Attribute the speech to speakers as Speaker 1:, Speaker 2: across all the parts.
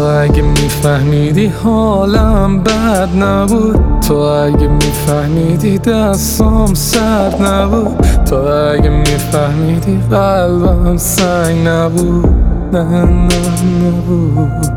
Speaker 1: اگه میفهمیدی حالم بد نبود، تو اگه میفهمیدی دستام سرد نبود، تو اگه میفهمیدی قلبم سنگ نبود، نه نبود.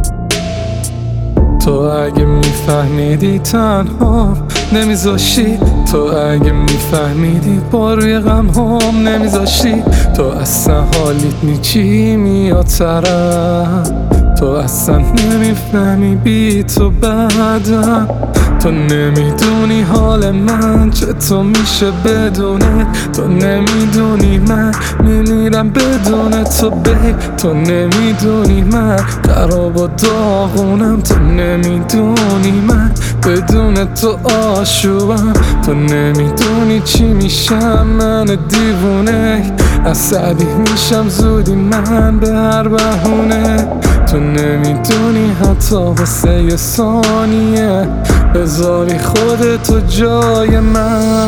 Speaker 1: تو اگه میفهمیدی تنها نمیذاشی، تو اگه میفهمیدی باری غم هم نمیذاشی، تو اصلا حالیت نی چی میاد طرف، تو اصلا نمیفهمی بی تو بعدم، تو نمیدونی حال من چطور میشه بدونه، تو نمیدونی من میمیرم بدون تو بی، تو نمیدونی من خراب و داغونم، تو نمیدونی من بدون تو آشوبم، تو نمیدونی چی میشم من دیوونه، عصبی میشم زودی من به هر بهونه، تو نمیدونی حتی واسه یه ثانیه بذاری خودتو جای من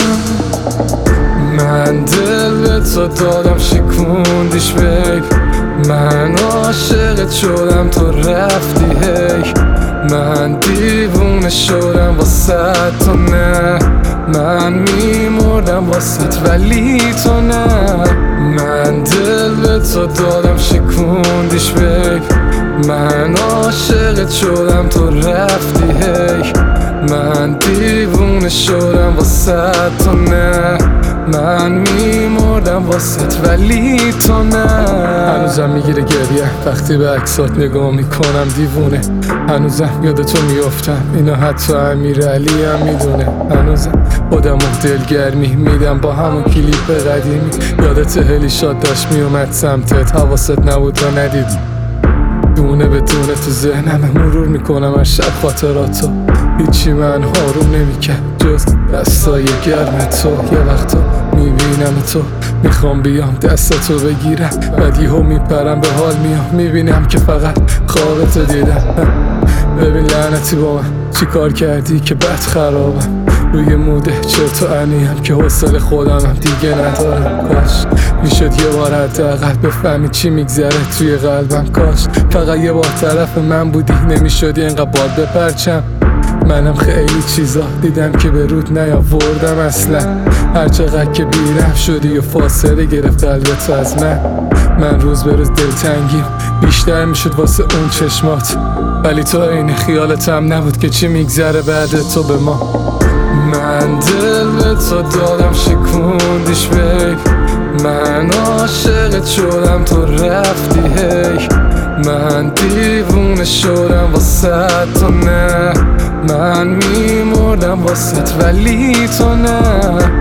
Speaker 1: دل به تو دادم شکوندیش بیب، من عاشقت شدم تو رفتی هی، من دیوونه شدم واسه تو نه، من میمردم واسه ولی تو نه، من دل به تو دادم شکوندیش بیب، من عاشقت شدم تو رفتی هی، من دیوونه شدم واسه تو نه، من میمردم واسه ولی تو نه. هنوزم میگیره گریه وقتی به عکسات نگاه میکنم دیوونه، هنوزم یادتو میافتم اینو حتی امیرعلی هم میدونه، هنوزم خودمو دلگرمی میدم با همون کلیپ قدیمی، یادت هلی شاد داشت میومد سمتت حواست نبود تا ندیدی، دونه به دونه تو ذهنم مرور میکنم هر شب خاطراتو، هیچی من آروم نمیکرد جز دستای گرم تو، یه وقتا میبینم تو میخوام بیام دستتو بگیرم، بعد یهو میپرم به حال میام میبینم که فقط خوابتو دیدم، ببین لعنتی با من چی کار کردی که بد خرابم، روی موده چرت و انیم که حوصله خودمم دیگه ندارم، کاش میشد یه بار حداقل بفهمی چی میگذره توی قلبم، کاش فقط یه بار طرف من بودی نمیشدی اینقدر باد بپرچم، منم خیلی چیزا دیدم که به رود نیاوردم اصلا، هر چقدر که بیرم شدی و فاصله گرفت قلبت از من روز به روز دلتنگیم بیشتر میشد واسه اون چشمات، ولی تو این خیالتم نبود که چی میگذره بعد تو به ما، من دل به تو دادم شکوندیش بیب، من عاشقت شدم تو رفتی هی، من دیوونه شدم واسه تو نه، من میمردم واسه ولی تو نه،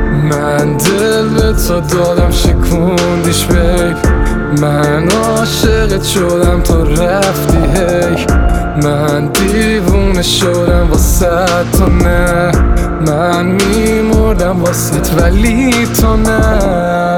Speaker 1: من دل به تو دادم شکوندیش بیب، من عاشقت شدم تو رفتی هی، من دیوونه شدم واسه تو نه، من میمردم واسه ولی تو نه.